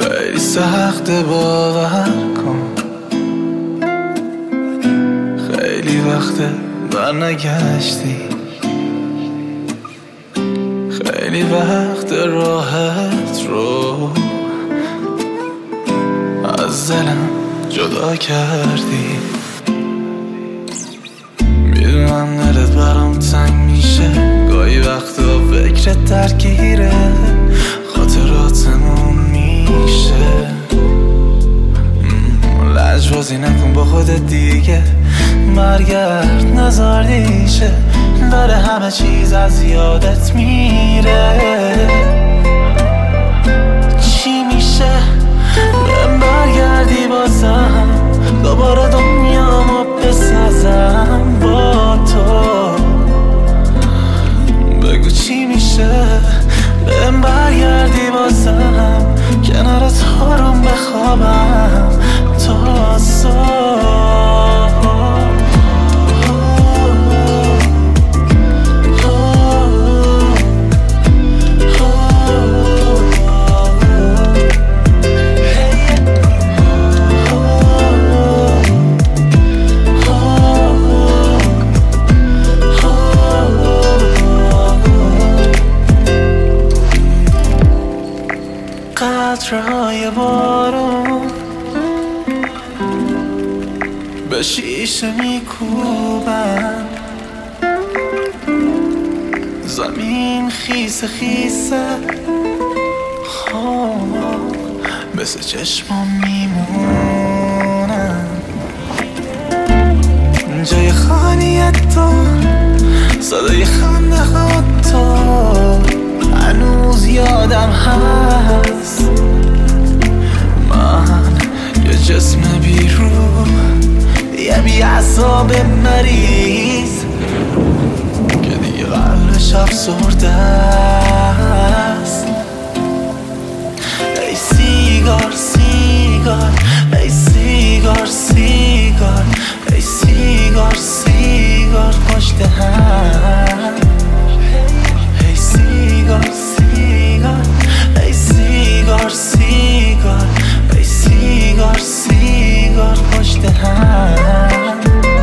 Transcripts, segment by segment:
خیلی سخت باور کن، خیلی وقته برنگشتی، خیلی وقت راحت رو از دلم جدا کردی. میدونم دلت برام تنگ میشه، گاهی وقتا فکرت درگیره، خاطراتمون میشه. لجبازی نکن با خودت دیگه، برگرد نزار دیشه، داره همه چیز از یادت میره. چی میشه بهم برگردی بازم، دوباره دنیامو بسازم با تو. بگو چی میشه بهم برگردی بازم، کنارت آروم بخوابم تا صبح. قطره‌های بارون به شیشه میکوبن، زمین خیسه خیسه مثل چشمام میمونن. جای خالی تو، صدای خنده ها تو هنوز یادم هست. من یه جسم بیرون، یه بی‌عصاب مریض که دیگه قلبش افسرده است. ای سیگار سیگار، ای سیگار سیگار، ای سیگار سیگار پشت هم. ای سیگار سیگار، ای سیگار سیگار، ای سیگار سیگار پشت هم.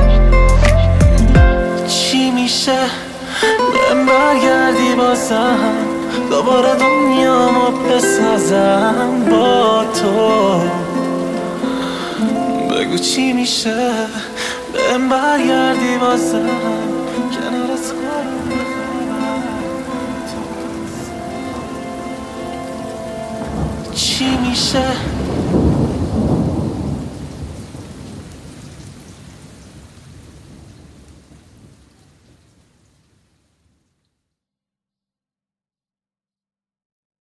چی میشه بهم برگردی بازم، دوباره دنیامو بسازم با تو. بگو چی میشه بهم برگردی بازم، کنارت آروم بخوابم. چی میشه